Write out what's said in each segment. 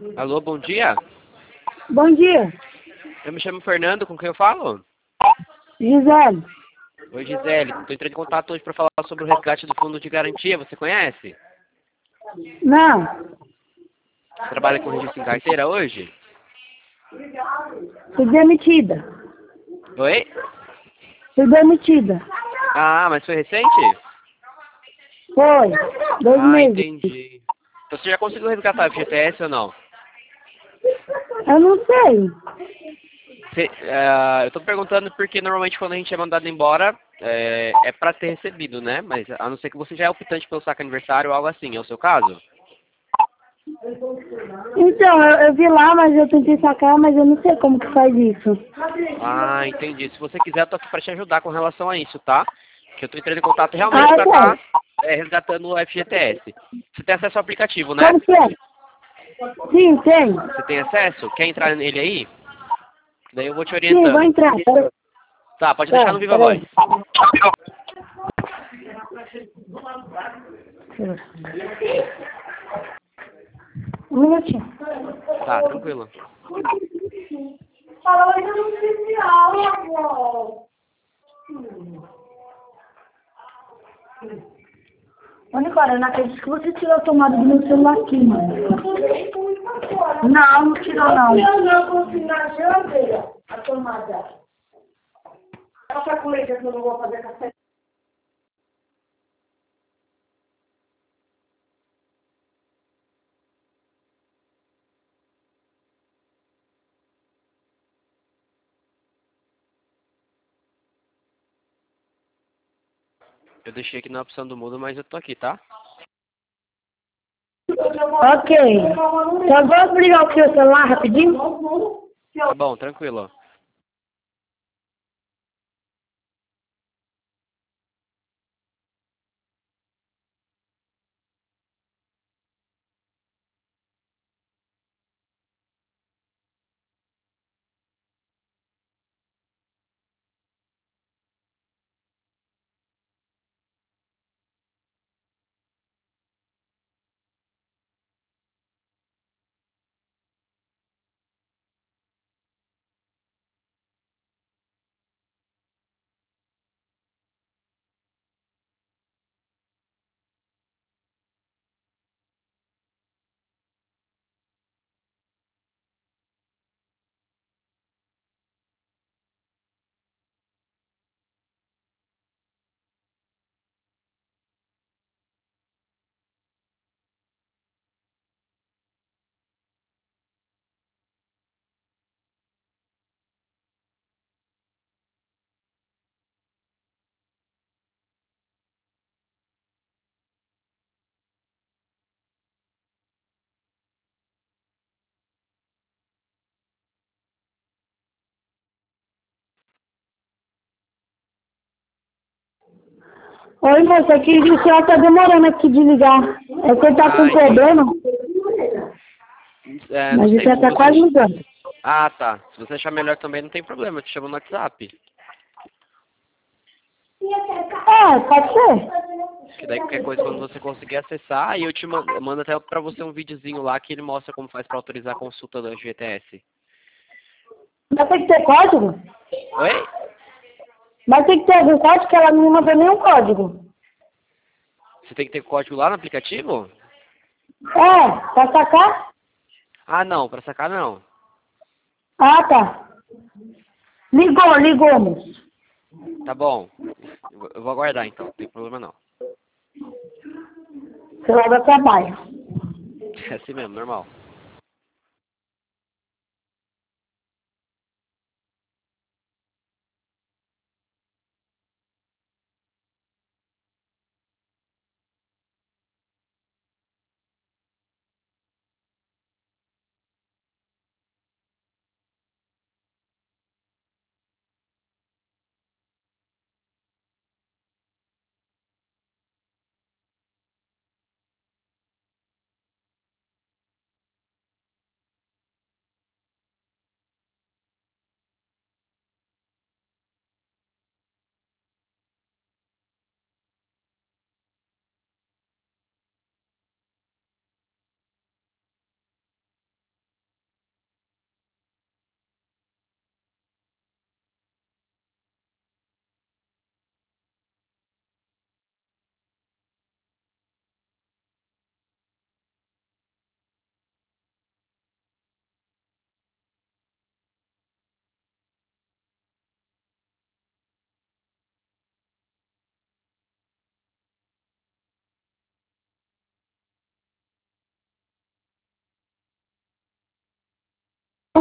Alô, bom dia. Bom dia, Eu me chamo Fernando, com quem eu falo? Gisele. Oi, Gisele. Estou entrando em contato hoje para falar sobre o resgate do fundo de garantia. Você conhece? Não, Você trabalha com registro em carteira hoje? fui demitida. Oi? Fui demitida. Ah, mas foi recente? Foi, 2 meses. Entendi. Então você já conseguiu resgatar o FGTS ou não? Eu não sei. Eu estou perguntando porque normalmente quando a gente é mandado embora é para ter recebido, né? Mas a não ser que você já é optante pelo saque aniversário ou algo assim. É o seu caso? Então, eu vi lá, mas eu tentei sacar, mas eu não sei como que faz isso. Ah, entendi. Se você quiser, eu tô aqui para te ajudar com relação a isso, tá? Que eu tô entrando em contato Ah, realmente eu para quero. estar resgatando o FGTS. Você tem acesso ao aplicativo, né? Como que é? Sim, tem. Você tem acesso? Quer entrar nele aí? Daí eu vou te Sim, vou orientando. entrar. Peraí. Tá, pode deixar Tá, no Viva Voz. peraí. Um minutinho. Tá, tranquilo. Fala, hoje eu não tive aula, amor. Ô, Nicole, eu não acredito que você tirou a tomada do meu celular aqui, mano. Não, não tirou, não. Eu não consigo na geladeira, a tomada. Essa coisa que eu não vou fazer café. Eu deixei aqui na opção do mudo, mas eu tô aqui, tá? Ok. Só vou desligar o seu celular rapidinho. Tá bom, tranquilo. Oi, moça, aqui o senhor tá demorando aqui de ligar. É que ele tá com Entendi. problema, Não mas sei, isso já tá quase ligando. Ah, tá. Se você achar melhor também, não tem problema. Eu te chamo no WhatsApp. É, pode ser. Que daí qualquer coisa, quando você conseguir acessar, aí eu te mando até pra você um videozinho lá que ele mostra como faz pra autorizar a consulta do FGTS. Mas tem que ter código? Oi? Mas tem que ter algum código que ela não me mandou nenhum código. Você tem que ter código lá no aplicativo? É, pra sacar? Ah, não. Pra sacar, não. Ah, tá. Ligou, moço. Tá bom. Eu vou aguardar, então. Não tem problema, não. Celular da trabalho. É assim mesmo, normal.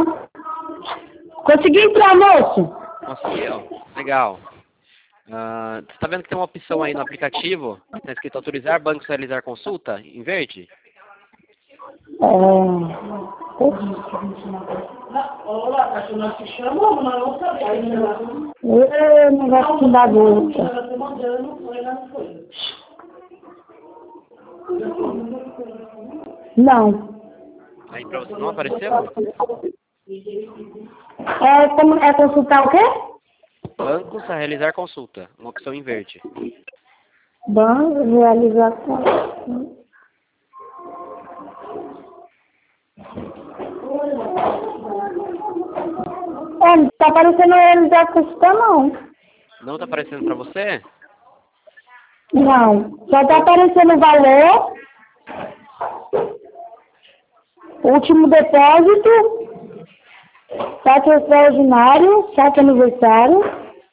Consegui entrar, moço? Conseguiu? Legal. Você está vendo que tem uma opção aí no aplicativo, que está escrito autorizar bancos a realizar consulta, em verde? Olá, a senhora se chamou, mas não sabia. Negócio de bagunça. Não. Aí para você não apareceu? É consultar o quê? Bancos a realizar consulta, uma opção em verde. Banco, realização. Não tá aparecendo realizar consulta, não. Não está aparecendo para você? Não. Só tá aparecendo o valor, último depósito, saque extraordinário, saque aniversário.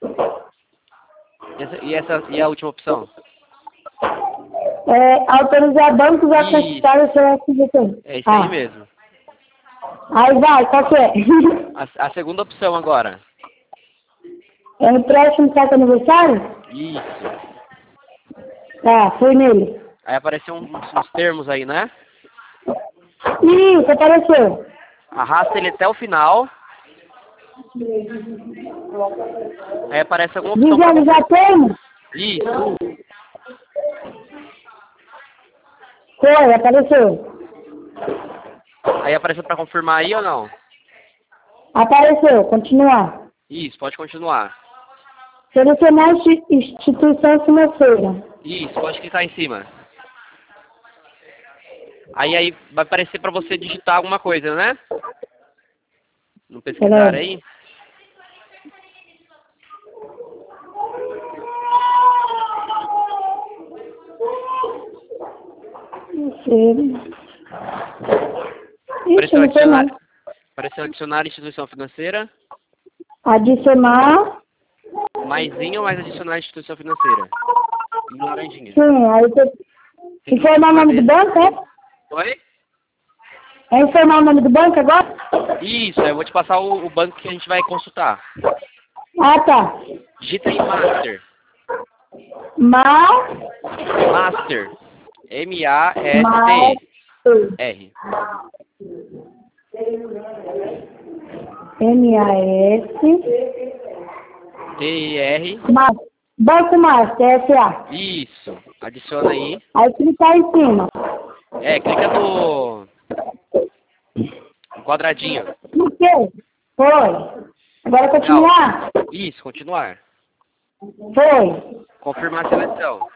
E a última opção? Autorizar bancos a consultar o seu SBT. É isso aí mesmo. Aí vai, qual que é? A segunda opção agora. É empréstimo saque aniversário? Isso. Tá, foi nele. Aí apareceu uns termos aí, né? Isso, apareceu. Arrasta ele até o final. Aí aparece alguma opção. Visualizar termo? Isso. Foi, apareceu. Aí apareceu para confirmar aí ou não? Apareceu, continuar. Isso, pode continuar. Selecionar instituição financeira. Isso, pode clicar em cima. Aí vai aparecer para você digitar alguma coisa, né? No pesquisar aí. Apareceu adicionar instituição financeira. Adicionar. Maisinho, mais adicionar instituição financeira. Em laranjinha. Sim, aí você informar o nome do banco, é? Oi? É informar o nome do banco agora? Isso, eu vou te passar o banco que a gente vai consultar. Ah, tá. Digita aí Master. Master. M-A-S-T-R. M-A-S. T-I-R. Banco Master, S-A. Isso. Adiciona aí. Aí clicar em cima. Clica no quadradinho. Cliquei. Foi. Agora continuar. Isso, continuar. Foi. Confirmar a seleção.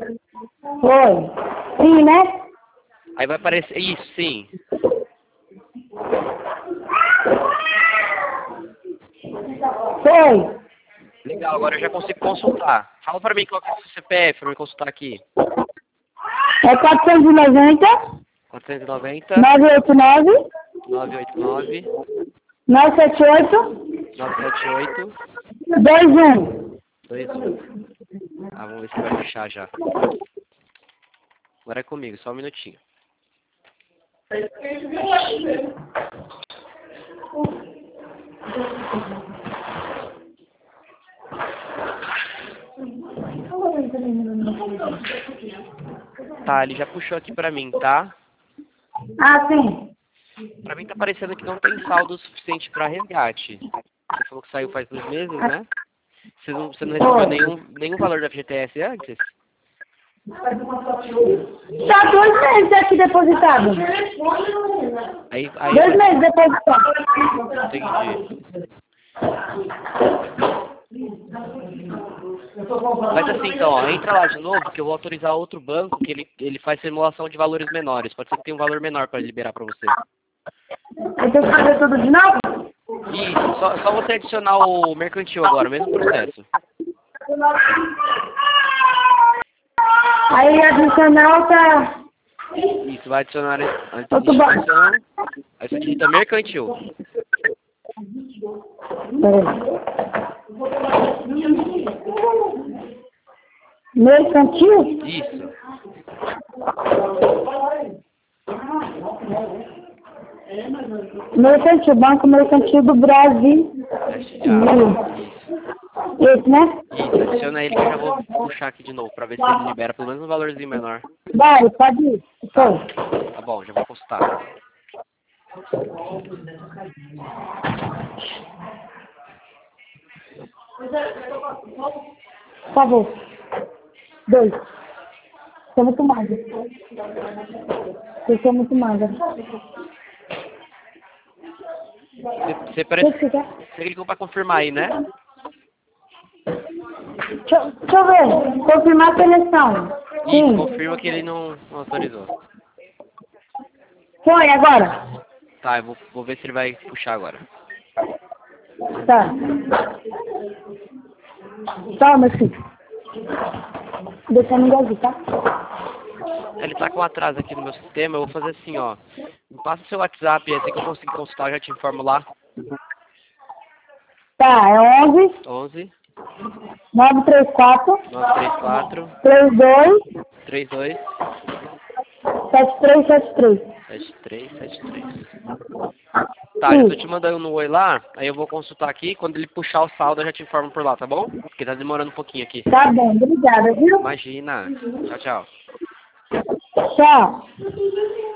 Foi. Sim, né? Aí vai aparecer. Isso, sim. Foi. Legal, agora eu já consigo consultar. Fala pra mim qual que é o seu CPF pra me consultar aqui. É 490. 490. 989. 989. 978. 978. 21. 21. Vamos ver se vai fechar já. Agora é comigo, só um minutinho. Tá, ele já puxou aqui pra mim, tá? Ah, sim. Pra mim tá parecendo que não tem saldo suficiente pra resgate. Você falou que saiu faz 2 meses, né? Você não recebeu nenhum valor da FGTS antes? Tá 2 meses aqui depositado. Aí 2 meses depositado. Entendi. Mas assim, então, ó, entra lá de novo, que eu vou autorizar outro banco que ele faz simulação de valores menores. Pode ser que tenha um valor menor para liberar para você. Aí tem que fazer tudo de novo? Isso, só você adicionar o mercantil agora, o mesmo processo. Aí adicional tá... Isso, vai adicionar a instituição. Aí você digita mercantil. Mercantil? Isso. Mercantil, Banco Mercantil do Brasil. Esse, né? Isso, adiciona ele que eu já vou puxar aqui de novo pra ver se ele libera pelo menos um valorzinho menor. Vai, pode ir. Foi. Tá bom, já vou postar. Por favor. 2. Estou muito magra. Eu sou muito magra. Você parece O que você quer? você clicou pra confirmar aí, né? Deixa eu ver. Confirmar a seleção. Isso, Sim. confirma que ele não autorizou. Foi, agora. Tá, eu vou ver se ele vai puxar agora. Tá. Toma, meu filho. Deixa eu me agir, tá? Ele tá com atraso aqui no meu sistema, eu vou fazer assim, ó. Me passa o seu WhatsApp, assim que eu conseguir consultar, eu já te informo lá. Tá, é 11 11 934 934 32 32 7373. 7373. Tá, já tô te mandando no oi lá, aí eu vou consultar aqui, quando ele puxar o saldo eu já te informo por lá, tá bom? Porque tá demorando um pouquinho aqui. Tá bom, obrigada, viu? Imagina. Tchau, tchau. Tchau.